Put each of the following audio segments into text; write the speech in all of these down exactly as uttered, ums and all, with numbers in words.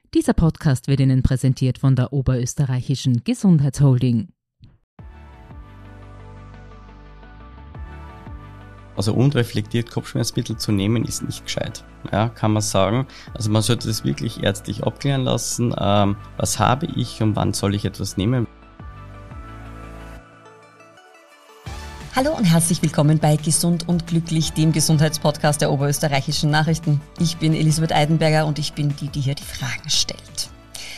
Dieser Podcast wird Ihnen präsentiert von der Oberösterreichischen Gesundheitsholding. Also unreflektiert Kopfschmerzmittel zu nehmen, ist nicht gescheit, ja, kann man sagen. Also man sollte das wirklich ärztlich abklären lassen. Ähm, was habe ich und wann soll ich etwas nehmen? Hallo und herzlich willkommen bei Gesund und Glücklich, dem Gesundheitspodcast der Oberösterreichischen Nachrichten. Ich bin Elisabeth Eidenberger und ich bin die, die hier die Fragen stellt.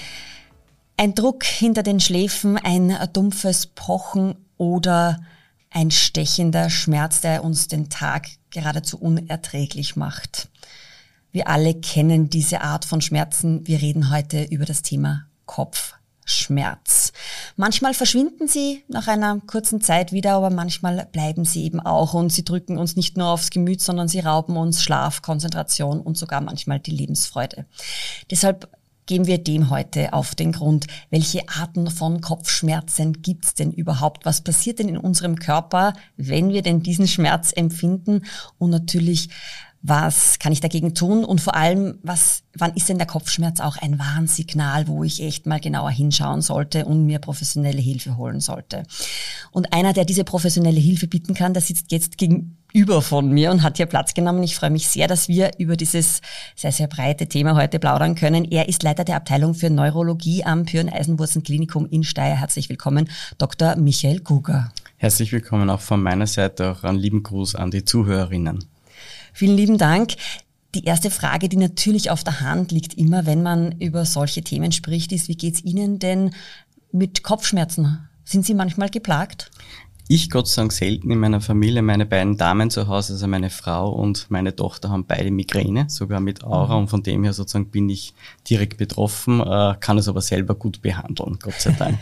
Ein Druck hinter den Schläfen, ein dumpfes Pochen oder ein stechender Schmerz, der uns den Tag geradezu unerträglich macht. Wir alle kennen diese Art von Schmerzen. Wir reden heute über das Thema Kopfschmerz. Manchmal verschwinden sie nach einer kurzen Zeit wieder, aber manchmal bleiben sie eben auch und sie drücken uns nicht nur aufs Gemüt, sondern sie rauben uns Schlaf, Konzentration und sogar manchmal die Lebensfreude. Deshalb gehen wir dem heute auf den Grund. Welche Arten von Kopfschmerzen gibt's denn überhaupt? Was passiert denn in unserem Körper, wenn wir denn diesen Schmerz empfinden? Und natürlich, was kann ich dagegen tun? Und vor allem, was, wann ist denn der Kopfschmerz auch ein Warnsignal, wo ich echt mal genauer hinschauen sollte und mir professionelle Hilfe holen sollte? Und einer, der diese professionelle Hilfe bieten kann, der sitzt jetzt gegenüber von mir und hat hier Platz genommen. Ich freue mich sehr, dass wir über dieses sehr, sehr breite Thema heute plaudern können. Er ist Leiter der Abteilung für Neurologie am Pyren-Eisenwurzen-Klinikum in Steyr. Herzlich willkommen, Doktor Michael Guger. Herzlich willkommen auch von meiner Seite, auch einen lieben Gruß an die Zuhörerinnen. Vielen lieben Dank. Die erste Frage, die natürlich auf der Hand liegt, immer wenn man über solche Themen spricht, ist, wie geht's Ihnen denn mit Kopfschmerzen? Sind Sie manchmal geplagt? Ich, Gott sei Dank, selten in meiner Familie. Meine beiden Damen zu Hause, also meine Frau und meine Tochter, haben beide Migräne, sogar mit Aura. Und von dem her sozusagen bin ich direkt betroffen, kann es aber selber gut behandeln, Gott sei Dank.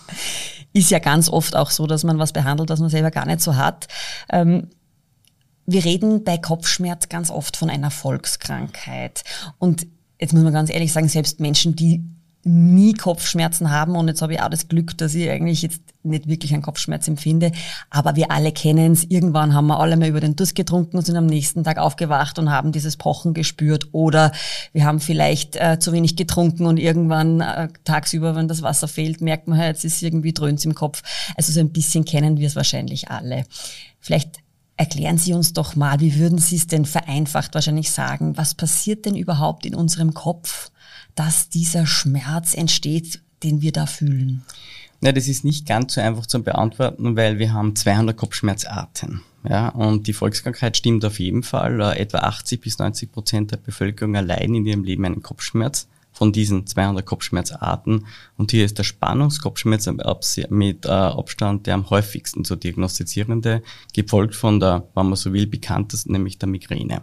Ist ja ganz oft auch so, dass man was behandelt, was man selber gar nicht so hat. Ähm, Wir reden bei Kopfschmerz ganz oft von einer Volkskrankheit. Und jetzt muss man ganz ehrlich sagen, selbst Menschen, die nie Kopfschmerzen haben, und jetzt habe ich auch das Glück, dass ich eigentlich jetzt nicht wirklich einen Kopfschmerz empfinde, aber wir alle kennen es. Irgendwann haben wir alle mal über den Durst getrunken und sind am nächsten Tag aufgewacht und haben dieses Pochen gespürt. Oder wir haben vielleicht äh, zu wenig getrunken und irgendwann äh, tagsüber, wenn das Wasser fehlt, merkt man, jetzt ist irgendwie dröhnt's im Kopf. Also so ein bisschen kennen wir es wahrscheinlich alle. Vielleicht erklären Sie uns doch mal, wie würden Sie es denn vereinfacht wahrscheinlich sagen, was passiert denn überhaupt in unserem Kopf, dass dieser Schmerz entsteht, den wir da fühlen? Ja, das ist nicht ganz so einfach zu beantworten, weil wir haben zweihundert Kopfschmerzarten. Ja, und die Volkskrankheit stimmt auf jeden Fall. Äh, etwa achtzig bis neunzig Prozent der Bevölkerung erleiden in ihrem Leben einen Kopfschmerz von diesen zweihundert Kopfschmerzarten. Und hier ist der Spannungskopfschmerz mit äh, Abstand der am häufigsten zu diagnostizierende, gefolgt von der, wenn man so will, bekanntesten, nämlich der Migräne.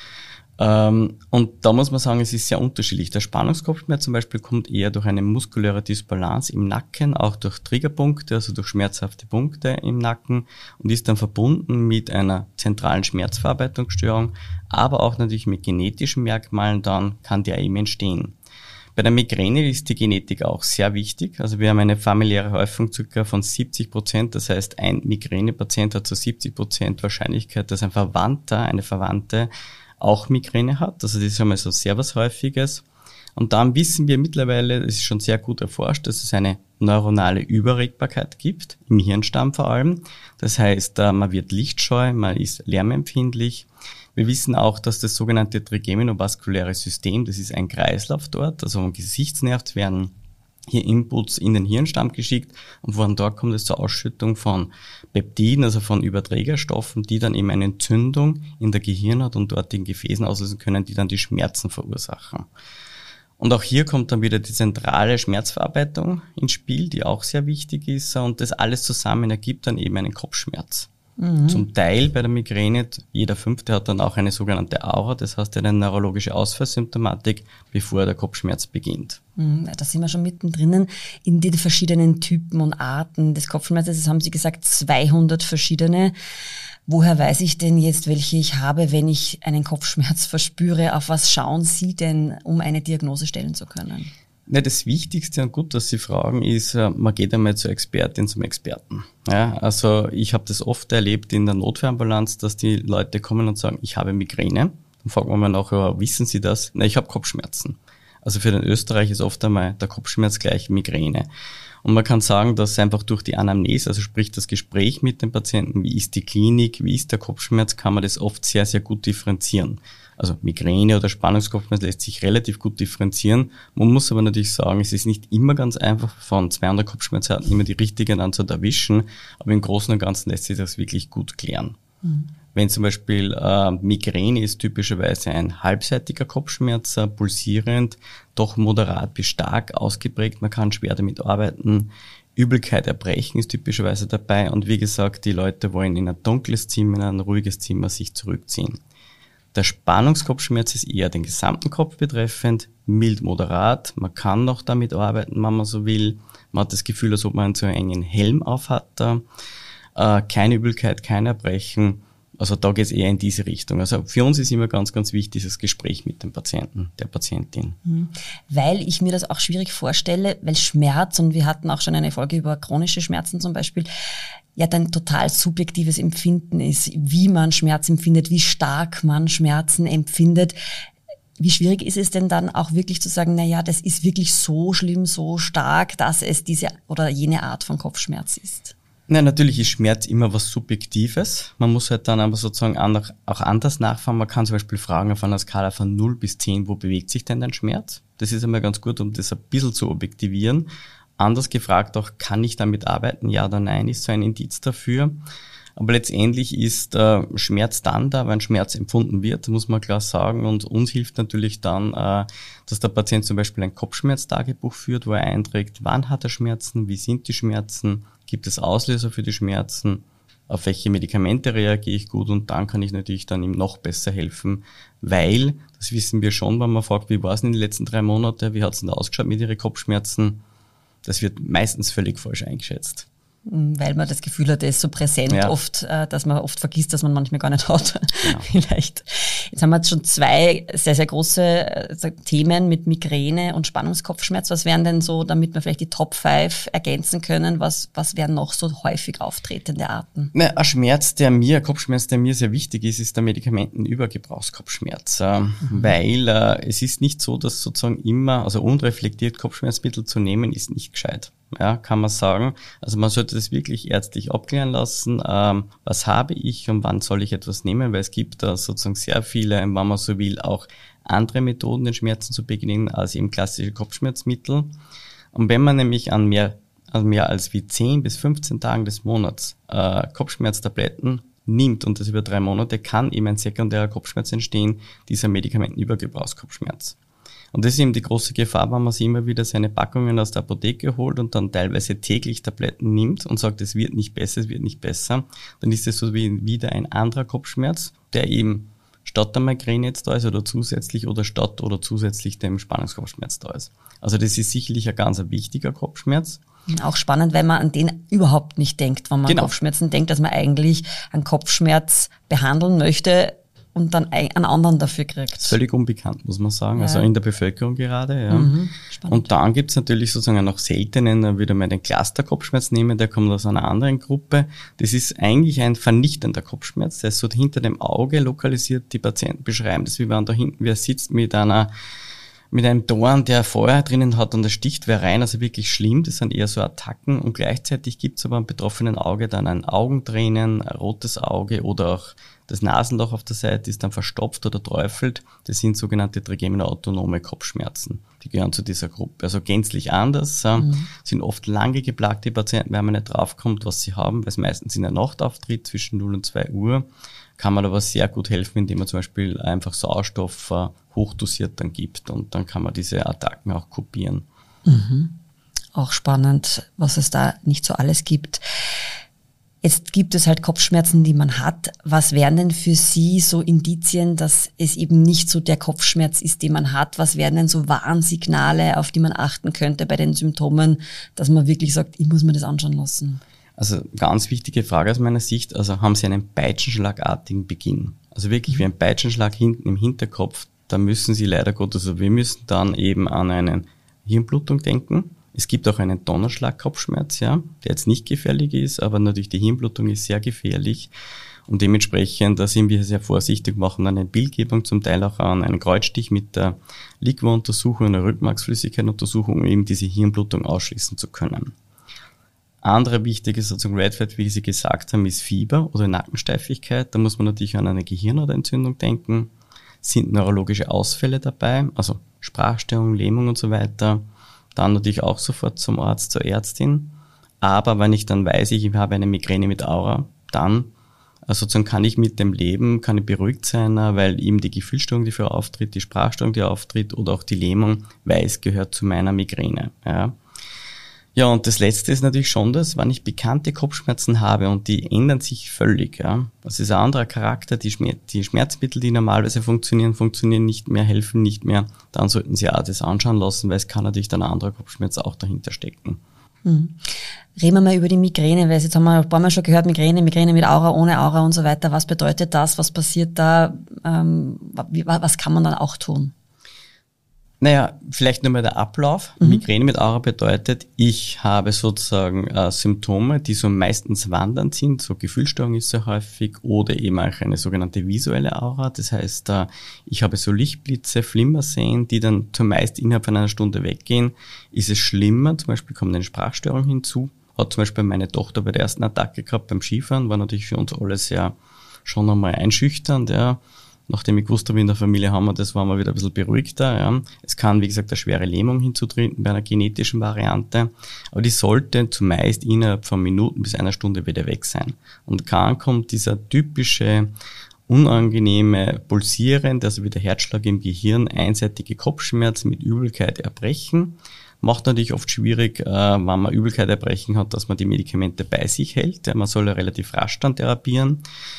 Ähm, und da muss man sagen, es ist sehr unterschiedlich. Der Spannungskopfschmerz zum Beispiel kommt eher durch eine muskuläre Dysbalance im Nacken, auch durch Triggerpunkte, also durch schmerzhafte Punkte im Nacken, und ist dann verbunden mit einer zentralen Schmerzverarbeitungsstörung, aber auch natürlich mit genetischen Merkmalen, dann kann der eben entstehen. Bei der Migräne ist die Genetik auch sehr wichtig. Also wir haben eine familiäre Häufung circa von siebzig Prozent. Das heißt, ein Migränepatient hat zu siebzig Prozent Wahrscheinlichkeit, dass ein Verwandter, eine Verwandte auch Migräne hat. Also das ist schon mal so sehr was Häufiges. Und dann wissen wir mittlerweile, es ist schon sehr gut erforscht, dass es eine neuronale Überregbarkeit gibt, im Hirnstamm vor allem. Das heißt, man wird lichtscheu, man ist lärmempfindlich. Wir wissen auch, dass das sogenannte trigeminovaskuläre System, das ist ein Kreislauf dort, also vom Gesichtsnerv werden hier Inputs in den Hirnstamm geschickt und von dort kommt es zur Ausschüttung von Peptiden, also von Überträgerstoffen, die dann eben eine Entzündung in der Gehirnhaut und dort in Gefäßen auslösen können, die dann die Schmerzen verursachen. Und auch hier kommt dann wieder die zentrale Schmerzverarbeitung ins Spiel, die auch sehr wichtig ist, und das alles zusammen ergibt dann eben einen Kopfschmerz. Mhm. Zum Teil bei der Migräne, jeder Fünfte hat dann auch eine sogenannte Aura, das heißt eine neurologische Ausfallsymptomatik, bevor der Kopfschmerz beginnt. Mhm, da sind wir schon mittendrin in den verschiedenen Typen und Arten des Kopfschmerzes. Das haben Sie gesagt, zweihundert verschiedene. Woher weiß ich denn jetzt, welche ich habe, wenn ich einen Kopfschmerz verspüre? Auf was schauen Sie denn, um eine Diagnose stellen zu können? Ja, das Wichtigste und gut, dass Sie fragen, ist, man geht einmal zur Expertin, zum Experten. Ja, also ich habe das oft erlebt in der Notfallambulanz, dass die Leute kommen und sagen, ich habe Migräne. Dann fragen wir mal nachher, wissen Sie das? Na, ich habe Kopfschmerzen. Also für den Österreicher ist oft einmal der Kopfschmerz gleich Migräne. Und man kann sagen, dass einfach durch die Anamnese, also sprich das Gespräch mit dem Patienten, wie ist die Klinik, wie ist der Kopfschmerz, kann man das oft sehr, sehr gut differenzieren. Also Migräne oder Spannungskopfschmerz lässt sich relativ gut differenzieren. Man muss aber natürlich sagen, es ist nicht immer ganz einfach, von zweihundert Kopfschmerzarten immer die richtigen dann zu erwischen, aber im Großen und Ganzen lässt sich das wirklich gut klären. Mhm. Wenn zum Beispiel äh, Migräne ist typischerweise ein halbseitiger Kopfschmerz, äh, pulsierend, doch moderat bis stark ausgeprägt, man kann schwer damit arbeiten. Übelkeit, Erbrechen ist typischerweise dabei und wie gesagt, die Leute wollen in ein dunkles Zimmer, in ein ruhiges Zimmer sich zurückziehen. Der Spannungskopfschmerz ist eher den gesamten Kopf betreffend, mild, moderat, man kann noch damit arbeiten, wenn man so will. Man hat das Gefühl, als ob man einen zu engen Helm auf hat, äh, keine Übelkeit, kein Erbrechen. Also da geht es eher in diese Richtung. Also für uns ist immer ganz, ganz wichtig das Gespräch mit dem Patienten, der Patientin. Weil ich mir das auch schwierig vorstelle, weil Schmerz, und wir hatten auch schon eine Folge über chronische Schmerzen zum Beispiel, ja dann total subjektives Empfinden ist, wie man Schmerz empfindet, wie stark man Schmerzen empfindet. Wie schwierig ist es denn dann auch wirklich zu sagen, na ja, das ist wirklich so schlimm, so stark, dass es diese oder jene Art von Kopfschmerz ist? Nein, natürlich ist Schmerz immer was Subjektives. Man muss halt dann aber sozusagen auch anders nachfragen. Man kann zum Beispiel fragen auf einer Skala von null bis zehn, wo bewegt sich denn dein Schmerz? Das ist einmal ganz gut, um das ein bisschen zu objektivieren. Anders gefragt auch, kann ich damit arbeiten? Ja oder nein, ist so ein Indiz dafür. Aber letztendlich ist äh, Schmerz dann da, wenn Schmerz empfunden wird, muss man klar sagen. Und uns hilft natürlich dann, äh, dass der Patient zum Beispiel ein Kopfschmerztagebuch führt, wo er einträgt, wann hat er Schmerzen, wie sind die Schmerzen, gibt es Auslöser für die Schmerzen, auf welche Medikamente reagiere ich gut, und dann kann ich natürlich dann ihm noch besser helfen, weil, das wissen wir schon, wenn man fragt, wie war es in den letzten drei Monaten, wie hat es denn ausgeschaut mit Ihren Kopfschmerzen, das wird meistens völlig falsch eingeschätzt. Weil man das Gefühl hat, er ist so präsent ja. oft, dass man oft vergisst, dass man manchmal gar nicht hat. Genau. Vielleicht. Jetzt haben wir jetzt schon zwei sehr, sehr große Themen mit Migräne und Spannungskopfschmerz. Was wären denn so, damit wir vielleicht die Top fünf ergänzen können, was, was wären noch so häufig auftretende Arten? Na, ein Schmerz, der mir, ein Kopfschmerz, der mir sehr wichtig ist, ist der Medikamentenübergebrauchskopfschmerz. Äh, mhm. Weil äh, es ist nicht so, dass sozusagen immer, also unreflektiert Kopfschmerzmittel zu nehmen, ist nicht gescheit. Ja, kann man sagen. Also man sollte das wirklich ärztlich abklären lassen. Ähm, was habe ich und wann soll ich etwas nehmen? Weil es gibt da sozusagen sehr viele, wenn man so will, auch andere Methoden, den Schmerzen zu begegnen, als eben klassische Kopfschmerzmittel. Und wenn man nämlich an mehr, an mehr als wie zehn bis fünfzehn Tagen des Monats äh, Kopfschmerztabletten nimmt und das über drei Monate, kann eben ein sekundärer Kopfschmerz entstehen, dieser Medikamentenübergebrauchskopfschmerz. Und das ist eben die große Gefahr, wenn man sich immer wieder seine Packungen aus der Apotheke holt und dann teilweise täglich Tabletten nimmt und sagt, es wird nicht besser, es wird nicht besser. Dann ist es so wie wieder ein anderer Kopfschmerz, der eben statt der Migräne jetzt da ist oder zusätzlich oder statt oder zusätzlich dem Spannungskopfschmerz da ist. Also das ist sicherlich ein ganz wichtiger Kopfschmerz. Auch spannend, weil man an den überhaupt nicht denkt, wenn man genau. an Kopfschmerzen denkt, dass man eigentlich einen Kopfschmerz behandeln möchte und dann einen anderen dafür kriegt. Völlig unbekannt, muss man sagen, ja. Also in der Bevölkerung gerade. Ja. Mhm, und dann gibt's natürlich sozusagen noch seltenen, dann würde man den Cluster-Kopfschmerz nehmen, der kommt aus einer anderen Gruppe. Das ist eigentlich ein vernichtender Kopfschmerz, der ist so hinter dem Auge lokalisiert, die Patienten beschreiben das, wie wenn da hinten wer sitzt mit einer mit einem Dorn, der Feuer drinnen hat und das sticht wer rein, also wirklich schlimm, das sind eher so Attacken und gleichzeitig gibt's aber am betroffenen Auge dann ein Augentränen, ein rotes Auge oder auch das Nasenloch auf der Seite ist dann verstopft oder träufelt. Das sind sogenannte trigeminal-autonome Kopfschmerzen. Die gehören zu dieser Gruppe. Also gänzlich anders. Mhm. Sind oft lange geplagte Patienten, wenn man nicht draufkommt, was sie haben, weil es meistens in der Nacht auftritt, zwischen null und zwei Uhr. Kann man aber sehr gut helfen, indem man zum Beispiel einfach Sauerstoff äh, hochdosiert dann gibt und dann kann man diese Attacken auch kopieren. Mhm. Auch spannend, was es da nicht so alles gibt. Jetzt gibt es halt Kopfschmerzen, die man hat. Was wären denn für Sie so Indizien, dass es eben nicht so der Kopfschmerz ist, den man hat? Was wären denn so Warnsignale, auf die man achten könnte bei den Symptomen, dass man wirklich sagt, ich muss mir das anschauen lassen? Also ganz wichtige Frage aus meiner Sicht, also haben Sie einen peitschenschlagartigen Beginn? Also wirklich wie ein Peitschenschlag hinten im Hinterkopf, da müssen Sie leider Gottes, also wir müssen dann eben an eine Hirnblutung denken. Es gibt auch einen Donnerschlag-Kopfschmerz, ja, der jetzt nicht gefährlich ist, aber natürlich die Hirnblutung ist sehr gefährlich. Und dementsprechend, da sind wir sehr vorsichtig, machen eine Bildgebung, zum Teil auch an einen Kreuzstich mit der Liquoruntersuchung, einer Rückenmarksflüssigkeitsuntersuchung, um eben diese Hirnblutung ausschließen zu können. Andere wichtige sozusagen Red Flag, wie Sie gesagt haben, ist Fieber oder Nackensteifigkeit. Da muss man natürlich an eine Gehirnhautentzündung denken. Sind neurologische Ausfälle dabei, also Sprachstörung, Lähmung und so weiter. Dann natürlich auch sofort zum Arzt, zur Ärztin. Aber wenn ich dann weiß, ich habe eine Migräne mit Aura, dann also sozusagen kann ich mit dem leben, kann ich beruhigt sein, weil eben die Gefühlsstörung, die für auftritt, die Sprachstörung, die auftritt oder auch die Lähmung, weiß, gehört zu meiner Migräne. Ja. Ja, und das Letzte ist natürlich schon das, wenn ich bekannte Kopfschmerzen habe und die ändern sich völlig. Ja. Das ist ein anderer Charakter, die, Schmerz, die Schmerzmittel, die normalerweise funktionieren, funktionieren nicht mehr, helfen nicht mehr. Dann sollten Sie auch das anschauen lassen, weil es kann natürlich dann ein anderer Kopfschmerz auch dahinter stecken. Hm. Reden wir mal über die Migräne, weil jetzt haben wir ein paar Mal schon gehört, Migräne, Migräne mit Aura, ohne Aura und so weiter. Was bedeutet das? Was passiert da? Ähm, was kann man dann auch tun? Naja, vielleicht nur mal der Ablauf. Mhm. Migräne mit Aura bedeutet, ich habe sozusagen äh, Symptome, die so meistens wandernd sind, so Gefühlsstörung ist sehr häufig oder eben auch eine sogenannte visuelle Aura. Das heißt, äh, ich habe so Lichtblitze, Flimmer sehen, die dann zumeist innerhalb von einer Stunde weggehen. Ist es schlimmer, zum Beispiel kommt eine Sprachstörung hinzu, hat zum Beispiel meine Tochter bei der ersten Attacke gehabt beim Skifahren, war natürlich für uns alles ja schon einmal einschüchternd, ja. Nachdem ich gewusst habe, in der Familie haben wir das, waren wir wieder ein bisschen beruhigter. Ja. Es kann, wie gesagt, eine schwere Lähmung hinzutreten bei einer genetischen Variante, aber die sollte zumeist innerhalb von Minuten bis einer Stunde wieder weg sein. Und dann kommt dieser typische, unangenehme, pulsierende, also wie der Herzschlag im Gehirn, einseitige Kopfschmerz mit Übelkeit, Erbrechen. Macht natürlich oft schwierig, äh, wenn man Übelkeit, Erbrechen hat, dass man die Medikamente bei sich hält. Ja, man soll ja relativ rasch dann therapieren.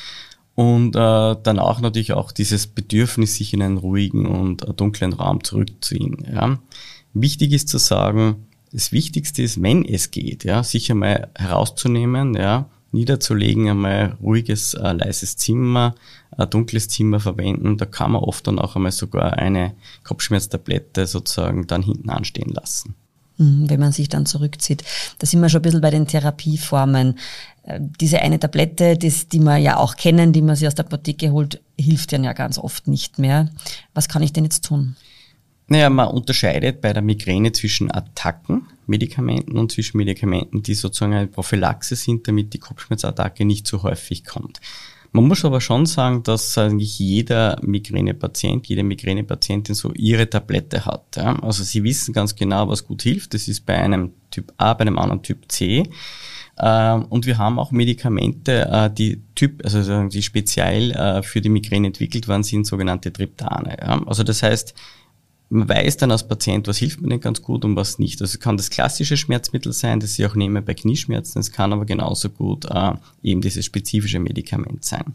Und äh, dann auch natürlich auch dieses Bedürfnis, sich in einen ruhigen und äh, dunklen Raum zurückzuziehen. Ja. Wichtig ist zu sagen, das Wichtigste ist, wenn es geht, ja, sich einmal herauszunehmen, ja, niederzulegen, einmal ruhiges, äh, leises Zimmer, ein dunkles Zimmer verwenden. Da kann man oft dann auch einmal sogar eine Kopfschmerztablette sozusagen dann hinten anstehen lassen. Wenn man sich dann zurückzieht. Da sind wir schon ein bisschen bei den Therapieformen. Diese eine Tablette, das, die wir ja auch kennen, die man sich aus der Apotheke holt, hilft ja ganz oft nicht mehr. Was kann ich denn jetzt tun? Naja, man unterscheidet bei der Migräne zwischen Attackenmedikamenten und zwischen Medikamenten, die sozusagen eine Prophylaxe sind, damit die Kopfschmerzattacke nicht so häufig kommt. Man muss aber schon sagen, dass eigentlich jeder Migränepatient, jede Migränepatientin so ihre Tablette hat. Ja. Also sie wissen ganz genau, was gut hilft. Das ist bei einem Typ A, bei einem anderen Typ C. Und wir haben auch Medikamente, die Typ, also die speziell für die Migräne entwickelt worden sind, sogenannte Triptane. Ja. Also das heißt, man weiß dann als Patient, was hilft mir denn ganz gut und was nicht. Also es kann das klassische Schmerzmittel sein, das ich auch nehme bei Knieschmerzen. Es kann aber genauso gut äh, eben dieses spezifische Medikament sein.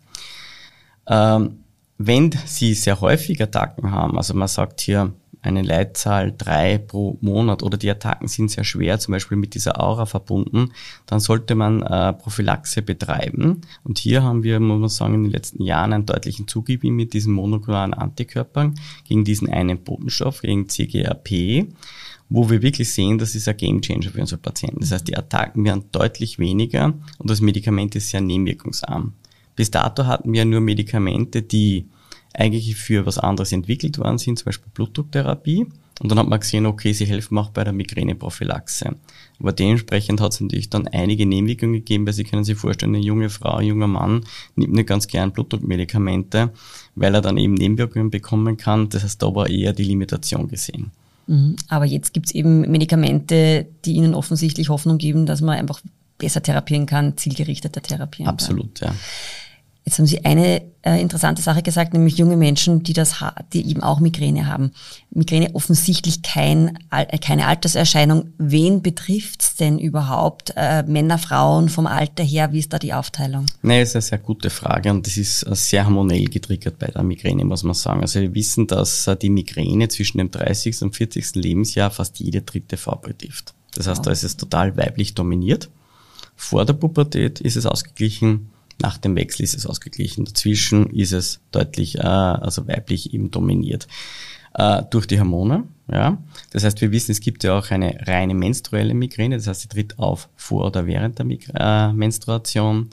Ähm, wenn Sie sehr häufig Attacken haben, also man sagt hier eine Leitzahl drei pro Monat oder die Attacken sind sehr schwer, zum Beispiel mit dieser Aura verbunden, dann sollte man äh, Prophylaxe betreiben. Und hier haben wir, muss man sagen, in den letzten Jahren einen deutlichen Zugewinn mit diesen monoklonalen Antikörpern gegen diesen einen Botenstoff, gegen C G R P, wo wir wirklich sehen, das ist ein Gamechanger für unsere Patienten. Das heißt, die Attacken werden deutlich weniger und das Medikament ist sehr nebenwirkungsarm. Bis dato hatten wir nur Medikamente, die eigentlich für was anderes entwickelt worden sind, zum Beispiel Blutdrucktherapie. Und dann hat man gesehen, okay, sie helfen auch bei der Migräneprophylaxe. Aber dementsprechend hat es natürlich dann einige Nebenwirkungen gegeben, weil Sie können sich vorstellen, eine junge Frau, ein junger Mann nimmt nicht ganz gern Blutdruckmedikamente, weil er dann eben Nebenwirkungen bekommen kann. Das heißt, da war eher die Limitation gesehen. Aber jetzt gibt es eben Medikamente, die Ihnen offensichtlich Hoffnung geben, dass man einfach besser therapieren kann, zielgerichteter therapieren kann. Absolut, ja. Jetzt haben Sie eine äh, interessante Sache gesagt, nämlich junge Menschen, die das, ha- die eben auch Migräne haben. Migräne offensichtlich kein, äh, keine Alterserscheinung. Wen betrifft's denn überhaupt? Äh, Männer, Frauen, vom Alter her? Wie ist da die Aufteilung? Nein, das ist eine sehr gute Frage und das ist sehr hormonell getriggert bei der Migräne, muss man sagen. Also wir wissen, dass äh, die Migräne zwischen dem dreißigsten und vierzigsten Lebensjahr fast jede dritte Frau betrifft. Das heißt, wow. Da ist es total weiblich dominiert. Vor der Pubertät ist es ausgeglichen. Nach dem Wechsel ist es ausgeglichen. Dazwischen ist es deutlich, äh, also weiblich eben dominiert. Äh, durch die Hormone, ja. Das heißt, wir wissen, es gibt ja auch eine reine menstruelle Migräne. Das heißt, sie tritt auf vor oder während der Mig- äh, Menstruation.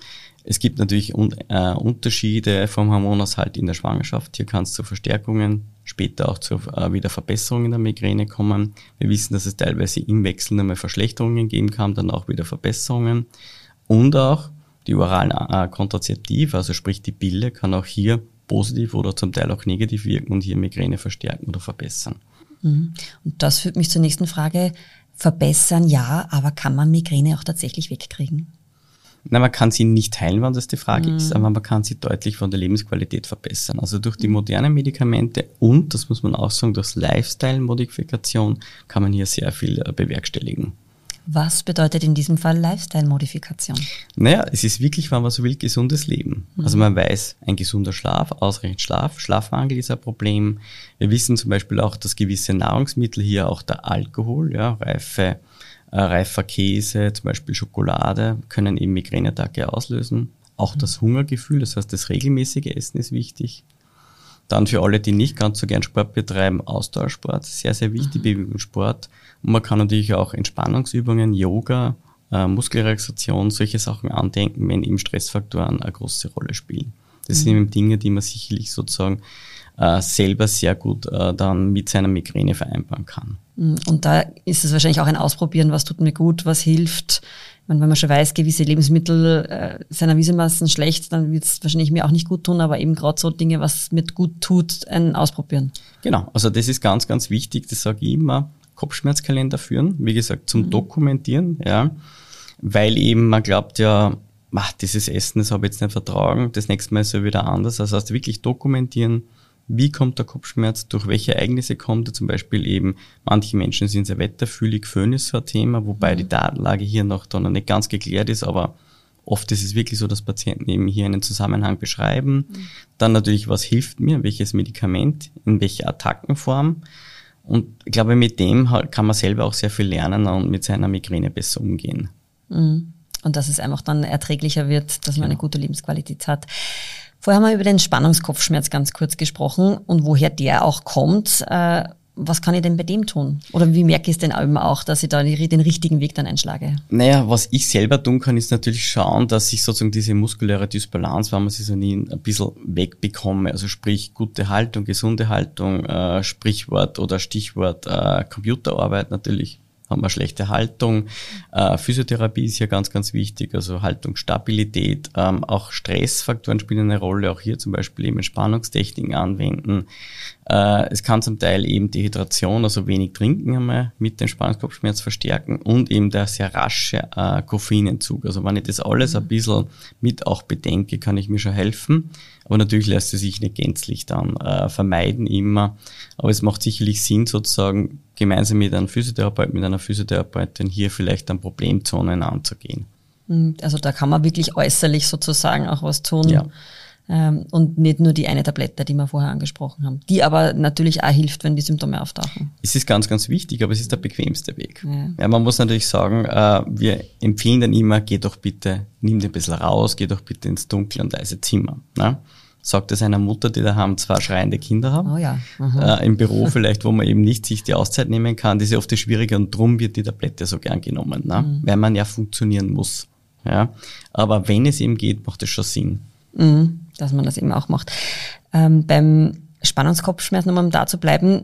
Es gibt natürlich un- äh, Unterschiede vom Hormonhaushalt in der Schwangerschaft. Hier kann es zu Verstärkungen, später auch zu äh, wieder Verbesserungen der Migräne kommen. Wir wissen, dass es teilweise im Wechsel einmal Verschlechterungen geben kann, dann auch wieder Verbesserungen. Und auch die oralen äh, Kontrazeptive, also sprich die Pille, kann auch hier positiv oder zum Teil auch negativ wirken und hier Migräne verstärken oder verbessern. Und das führt mich zur nächsten Frage. Verbessern, ja, aber kann man Migräne auch tatsächlich wegkriegen? Na, man kann sie nicht heilen, wenn das die Frage mhm. ist, aber man kann sie deutlich von der Lebensqualität verbessern. Also durch die modernen Medikamente und, das muss man auch sagen, durch Lifestyle-Modifikation kann man hier sehr viel äh, bewerkstelligen. Was bedeutet in diesem Fall Lifestyle-Modifikation? Naja, es ist wirklich, wenn man so will, gesundes Leben. Mhm. Also man weiß, ein gesunder Schlaf, ausreichend Schlaf, Schlafmangel ist ein Problem. Wir wissen zum Beispiel auch, dass gewisse Nahrungsmittel, hier auch der Alkohol, ja, reife, äh, reifer Käse, zum Beispiel Schokolade, können eben Migräneattacke auslösen. Auch mhm. das Hungergefühl, das heißt, das regelmäßige Essen ist wichtig. Dann für alle, die nicht ganz so gern Sport betreiben, Ausdauersport, sehr, sehr wichtig, mhm. Bewegung, Sport. Und man kann natürlich auch Entspannungsübungen, Yoga, äh, Muskelrelaxation, solche Sachen andenken, wenn eben Stressfaktoren eine große Rolle spielen. Das mhm. sind eben Dinge, die man sicherlich sozusagen äh, selber sehr gut äh, dann mit seiner Migräne vereinbaren kann. Und da ist es wahrscheinlich auch ein Ausprobieren, was tut mir gut, was hilft. Ich meine, wenn man schon weiß, gewisse Lebensmittel äh, sind erwiesenermaßen schlecht, dann wird es wahrscheinlich mir auch nicht gut tun, aber eben gerade so Dinge, was mir gut tut, ein Ausprobieren. Genau, also das ist ganz, ganz wichtig, das sage ich immer, Kopfschmerzkalender führen, wie gesagt, zum mhm. Dokumentieren, ja, weil eben man glaubt ja, ach, dieses Essen, das habe ich jetzt nicht vertragen, das nächste Mal ist ja wieder anders, also heißt wirklich dokumentieren, wie kommt der Kopfschmerz, durch welche Ereignisse kommt er, zum Beispiel eben, manche Menschen sind sehr wetterfühlig, Föhn ist so ein Thema, wobei mhm. die Datenlage hier noch, da noch nicht ganz geklärt ist, aber oft ist es wirklich so, dass Patienten eben hier einen Zusammenhang beschreiben. Mhm. Dann natürlich, was hilft mir, welches Medikament, in welcher Attackenform. Und ich glaube, mit dem kann man selber auch sehr viel lernen und mit seiner Migräne besser umgehen. Mhm. Und dass es einfach dann erträglicher wird, dass man ja. eine gute Lebensqualität hat. Vorher haben wir über den Spannungskopfschmerz ganz kurz gesprochen und woher der auch kommt. Äh, was kann ich denn bei dem tun? Oder wie merke ich es denn eben auch, dass ich da den richtigen Weg dann einschlage? Naja, was ich selber tun kann, ist natürlich schauen, dass ich sozusagen diese muskuläre Dysbalance, wenn man sie so nie ein bisschen wegbekomme. Also sprich gute Haltung, gesunde Haltung, äh, Sprichwort oder Stichwort äh, Computerarbeit natürlich. Haben wir schlechte Haltung. Äh, Physiotherapie ist hier ganz, ganz wichtig, also Haltungsstabilität. Ähm, auch Stressfaktoren spielen eine Rolle, auch hier zum Beispiel eben Entspannungstechniken anwenden. Äh, es kann zum Teil eben Dehydration, also wenig trinken einmal mit dem Spannungskopfschmerz verstärken und eben der sehr rasche äh, Koffeinentzug. Also wenn ich das alles ein bisschen mit auch bedenke, kann ich mir schon helfen. Aber natürlich lässt es sich nicht gänzlich dann äh, vermeiden immer. Aber es macht sicherlich Sinn, sozusagen gemeinsam mit einem Physiotherapeuten, mit einer Physiotherapeutin hier vielleicht an Problemzonen anzugehen. Also da kann man wirklich äußerlich sozusagen auch was tun. Ja. Ähm, und nicht nur die eine Tablette, die wir vorher angesprochen haben, die aber natürlich auch hilft, wenn die Symptome auftauchen. Es ist ganz, ganz wichtig, aber es ist der bequemste Weg. Ja, ja man muss natürlich sagen, äh, wir empfehlen dann immer, geh doch bitte, nimm dir ein bisschen raus, geh doch bitte ins dunkle und leise Zimmer. Ne? Sagt es einer Mutter, die daheim zwei schreiende Kinder haben, oh ja. äh, im Büro vielleicht, wo man eben nicht sich die Auszeit nehmen kann, das ist ja oft das Schwierige und drum wird die Tablette so gern genommen, ne? Mhm. Weil man ja funktionieren muss. Ja? Aber wenn es eben geht, macht es schon Sinn. Mhm, dass man das eben auch macht. Ähm, beim Spannungskopfschmerz, nochmal um da zu bleiben,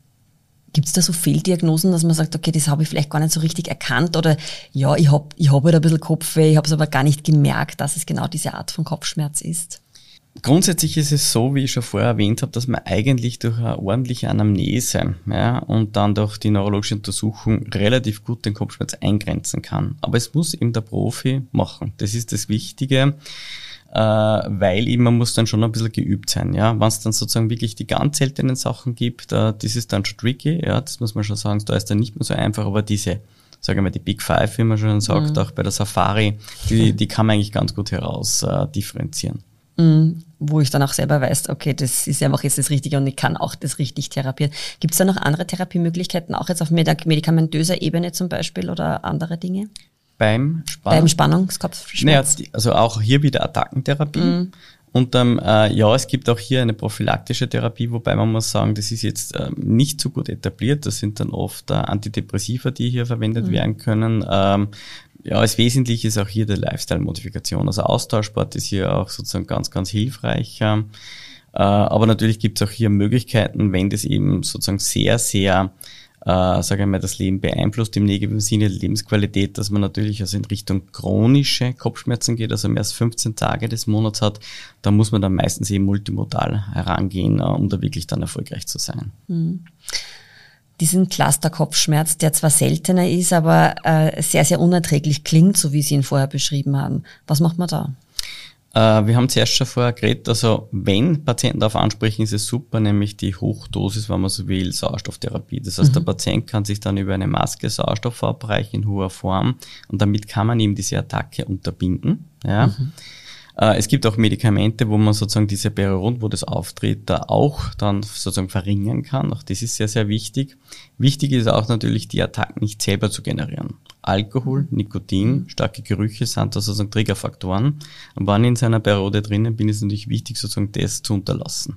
gibt es da so Fehldiagnosen, dass man sagt, okay, das habe ich vielleicht gar nicht so richtig erkannt oder ja, ich habe ich hab halt ein bisschen Kopfweh, ich habe es aber gar nicht gemerkt, dass es genau diese Art von Kopfschmerz ist? Grundsätzlich ist es so, wie ich schon vorher erwähnt habe, dass man eigentlich durch eine ordentliche Anamnese, ja, und dann durch die neurologische Untersuchung relativ gut den Kopfschmerz eingrenzen kann. Aber es muss eben der Profi machen. Das ist das Wichtige, äh, weil eben man muss dann schon ein bisschen geübt sein. Ja, wenn es dann sozusagen wirklich die ganz seltenen Sachen gibt, äh, das ist dann schon tricky. Ja, das muss man schon sagen. Da ist dann nicht mehr so einfach. Aber diese, sagen wir mal, die Big Five, wie man schon sagt, mhm. auch bei der Safari, die, die kann man eigentlich ganz gut heraus äh, differenzieren. Mhm, wo ich dann auch selber weiß, okay, das ist einfach jetzt das Richtige und ich kann auch das richtig therapieren. Gibt es da noch andere Therapiemöglichkeiten, auch jetzt auf medikamentöser Ebene zum Beispiel oder andere Dinge? Beim, Spann- Beim Spannungskopfschmerz? Naja, also auch hier wieder Attackentherapie. Mhm. Und ähm, äh, ja, es gibt auch hier eine prophylaktische Therapie, wobei man muss sagen, das ist jetzt äh, nicht so gut etabliert. Das sind dann oft äh, Antidepressiva, die hier verwendet mhm. werden können. Ähm, ja, das Wesentliche ist auch hier die Lifestyle-Modifikation. Also Austauschsport ist hier auch sozusagen ganz, ganz hilfreich. Äh, aber natürlich gibt es auch hier Möglichkeiten, wenn das eben sozusagen sehr, sehr Äh, sage ich mal, das Leben beeinflusst im negativen Sinne, die Lebensqualität, dass man natürlich also in Richtung chronische Kopfschmerzen geht, also mehr als fünfzehn Tage des Monats hat, da muss man dann meistens eben multimodal herangehen, äh, um da wirklich dann erfolgreich zu sein. Mhm. Diesen Cluster-Kopfschmerz, der zwar seltener ist, aber äh, sehr, sehr unerträglich klingt, so wie Sie ihn vorher beschrieben haben. Was macht man da? Wir haben zuerst schon vorher geredet, also wenn Patienten darauf ansprechen, ist es super, nämlich die Hochdosis, wenn man so will, Sauerstofftherapie. Das heißt, mhm. der Patient kann sich dann über eine Maske Sauerstoff verabreichen in hoher Form und damit kann man eben diese Attacke unterbinden. Ja. Mhm. Es gibt auch Medikamente, wo man sozusagen diese Periode, wo das auftritt, da auch dann sozusagen verringern kann. Auch das ist sehr, sehr wichtig. Wichtig ist auch natürlich, die Attacken nicht selber zu generieren. Alkohol, Nikotin, starke Gerüche sind da sozusagen Triggerfaktoren. Und wenn ich in seiner Periode drinnen bin, ist es natürlich wichtig, sozusagen das zu unterlassen.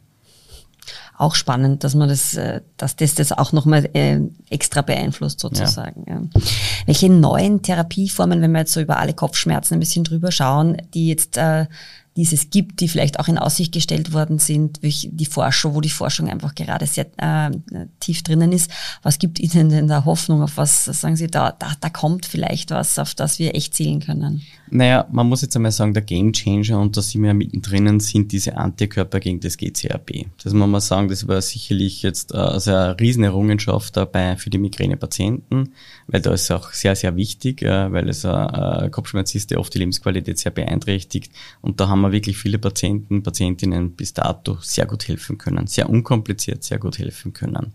Auch spannend, dass man das, dass das das auch nochmal extra beeinflusst sozusagen. Ja. Ja. Welche neuen Therapieformen, wenn wir jetzt so über alle Kopfschmerzen ein bisschen drüber schauen, die jetzt äh, die es gibt, die vielleicht auch in Aussicht gestellt worden sind, die Forschung, wo die Forschung einfach gerade sehr äh, tief drinnen ist. Was gibt Ihnen denn da Hoffnung? Auf was sagen Sie, da, da, da kommt vielleicht was, auf das wir echt zählen können? Naja, man muss jetzt einmal sagen, der Gamechanger, und da sind wir ja mittendrin, sind diese Antikörper gegen das G C R P. Das muss man sagen, das war sicherlich jetzt also eine riesen Errungenschaft dabei für die Migränepatienten, weil da ist auch sehr, sehr wichtig, weil es ein Kopfschmerz ist, der oft die Lebensqualität sehr beeinträchtigt. Und da haben wir wirklich viele Patienten, Patientinnen bis dato sehr gut helfen können, sehr unkompliziert sehr gut helfen können.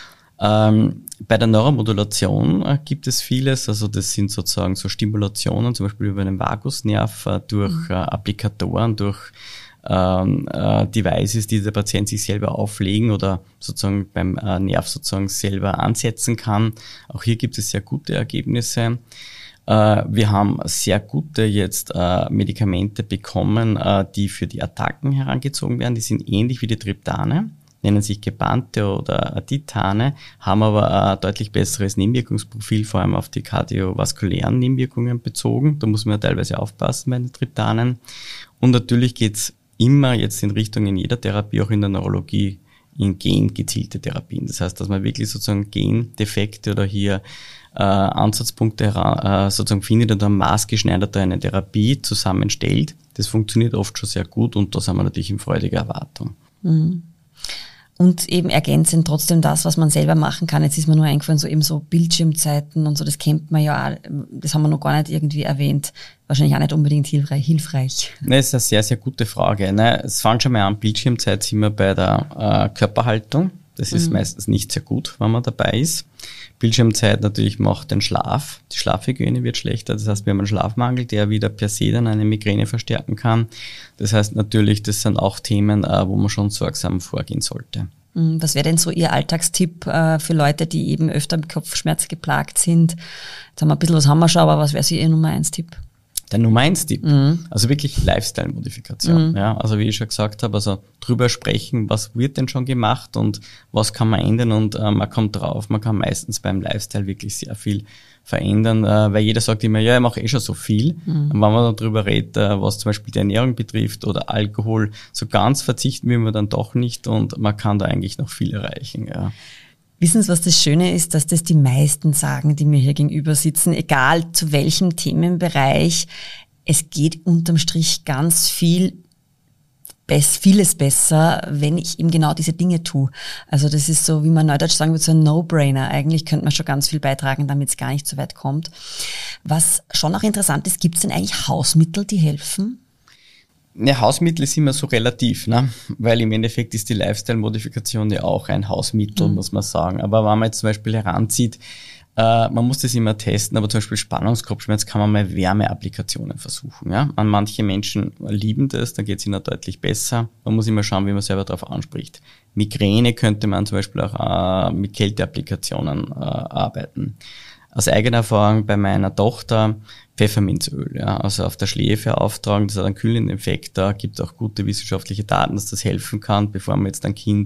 Ähm, bei der Neuromodulation äh, gibt es vieles, also das sind sozusagen so Stimulationen, zum Beispiel über den Vagusnerv, äh, durch mhm. äh, Applikatoren, durch ähm, äh, Devices, die der Patient sich selber auflegen oder sozusagen beim äh, Nerv sozusagen selber ansetzen kann. Auch hier gibt es sehr gute Ergebnisse. Wir haben sehr gute jetzt äh, Medikamente bekommen, äh, die für die Attacken herangezogen werden. Die sind ähnlich wie die Triptane, nennen sich Gebante oder Ditane, haben aber ein deutlich besseres Nebenwirkungsprofil, vor allem auf die kardiovaskulären Nebenwirkungen bezogen. Da muss man ja teilweise aufpassen bei den Triptanen. Und natürlich geht's immer jetzt in Richtung in jeder Therapie, auch in der Neurologie, in gengezielte Therapien. Das heißt, dass man wirklich sozusagen Gendefekte oder hier äh, Ansatzpunkte äh, sozusagen findet und dann maßgeschneidert eine Therapie zusammenstellt. Das funktioniert oft schon sehr gut und da sind wir natürlich in freudiger Erwartung. Mhm. Und eben ergänzend trotzdem das, was man selber machen kann. Jetzt ist mir nur eingefallen, so eben so Bildschirmzeiten und so, das kennt man ja, das haben wir noch gar nicht irgendwie erwähnt. Wahrscheinlich auch nicht unbedingt hilfreich. hilfreich. Ne, das ist eine sehr, sehr gute Frage. Ne, es fängt schon mal an, Bildschirmzeit sind wir bei der äh, Körperhaltung. Das ist mhm. meistens nicht sehr gut, wenn man dabei ist. Bildschirmzeit natürlich macht den Schlaf. Die Schlafhygiene wird schlechter. Das heißt, wir haben einen Schlafmangel, der wieder per se dann eine Migräne verstärken kann. Das heißt natürlich, das sind auch Themen, wo man schon sorgsam vorgehen sollte. Was wäre denn so Ihr Alltagstipp für Leute, die eben öfter mit Kopfschmerz geplagt sind? Jetzt haben wir ein bisschen was haben wir schon, aber was wäre so Ihr Nummer eins Tipp? Der Nummer eins Tipp, mhm. also wirklich Lifestyle-Modifikation. Mhm. Ja, also wie ich schon gesagt habe, also drüber sprechen, was wird denn schon gemacht und was kann man ändern und äh, man kommt drauf, man kann meistens beim Lifestyle wirklich sehr viel verändern, äh, weil jeder sagt immer, ja, ich mache eh schon so viel. Mhm. Und wenn man dann drüber redet, äh, was zum Beispiel die Ernährung betrifft oder Alkohol, so ganz verzichten will man dann doch nicht und man kann da eigentlich noch viel erreichen. Ja. Wissen Sie, was das Schöne ist, dass das die meisten sagen, die mir hier gegenüber sitzen, egal zu welchem Themenbereich, es geht unterm Strich ganz viel, vieles besser, wenn ich eben genau diese Dinge tue. Also das ist so, wie man neudeutsch sagen würde, so ein No-Brainer. Eigentlich könnte man schon ganz viel beitragen, damit es gar nicht so weit kommt. Was schon auch interessant ist, gibt es denn eigentlich Hausmittel, die helfen? Ja, Hausmittel ist immer so relativ, ne? Weil im Endeffekt ist die Lifestyle-Modifikation ja auch ein Hausmittel, mhm. muss man sagen. Aber wenn man jetzt zum Beispiel heranzieht, äh, man muss das immer testen, aber zum Beispiel Spannungskopfschmerz kann man mal Wärmeapplikationen versuchen. Ja? An manche Menschen lieben das, dann geht es ihnen deutlich besser. Man muss immer schauen, wie man selber darauf anspricht. Migräne könnte man zum Beispiel auch äh, mit Kälteapplikationen äh, arbeiten. Aus eigener Erfahrung bei meiner Tochter Pfefferminzöl, ja, also auf der Schläfe auftragen, das hat einen kühlenden Effekt, da gibt es auch gute wissenschaftliche Daten, dass das helfen kann, bevor man jetzt ein Kind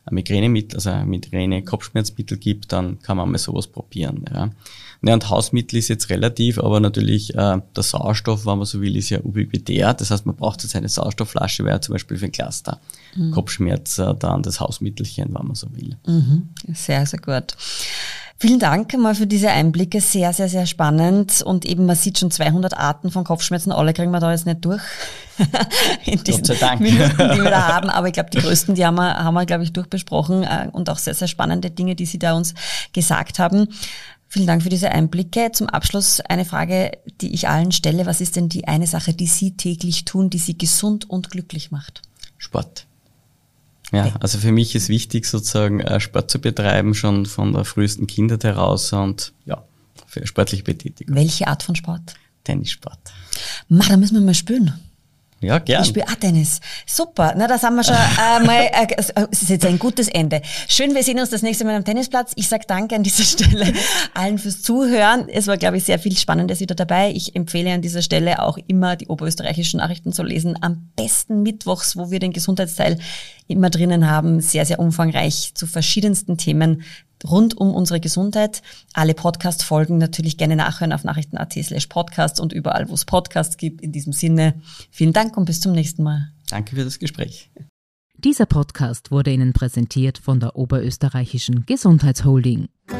ein Migränemittel, also ein Migräne-Kopfschmerzmittel gibt, dann kann man mal sowas probieren. Ja. Ja, und Hausmittel ist jetzt relativ, aber natürlich äh, der Sauerstoff, wenn man so will, ist ja ubiquitär. Das heißt, man braucht jetzt eine Sauerstoffflasche, wäre zum Beispiel für ein Cluster. Mhm. Kopfschmerz, äh, dann das Hausmittelchen, wenn man so will. Mhm. Sehr, sehr gut. Vielen Dank einmal für diese Einblicke, sehr, sehr, sehr spannend und eben man sieht schon zweihundert Arten von Kopfschmerzen, alle kriegen wir da jetzt nicht durch in diesen Gott sei Dank. Minuten, die wir da haben, aber ich glaube, die größten, die haben wir, haben wir, glaube ich, durchbesprochen und auch sehr, sehr spannende Dinge, die Sie da uns gesagt haben. Vielen Dank für diese Einblicke. Zum Abschluss eine Frage, die ich allen stelle. Was ist denn die eine Sache, die Sie täglich tun, die Sie gesund und glücklich macht? Sport. Ja, also für mich ist wichtig, sozusagen Sport zu betreiben, schon von der frühesten Kindheit heraus und ja, für sportliche Betätigung. Welche Art von Sport? Tennissport. Ma, da müssen wir mal spielen. Ja, gern. Ich spiele auch Tennis. Super. Na, das haben wir schon äh, mal, äh, es ist jetzt ein gutes Ende. Schön, wir sehen uns das nächste Mal am Tennisplatz. Ich sage danke an dieser Stelle allen fürs Zuhören. Es war, glaube ich, sehr viel Spannendes wieder dabei. Ich empfehle an dieser Stelle auch immer, die oberösterreichischen Nachrichten zu lesen. Am besten mittwochs, wo wir den Gesundheitsteil immer drinnen haben. Sehr, sehr umfangreich zu verschiedensten Themen rund um unsere Gesundheit. Alle Podcast-Folgen natürlich gerne nachhören auf nachrichten.at slash podcast und überall, wo es Podcasts gibt. In diesem Sinne, vielen Dank und bis zum nächsten Mal. Danke für das Gespräch. Dieser Podcast wurde Ihnen präsentiert von der Oberösterreichischen Gesundheitsholding.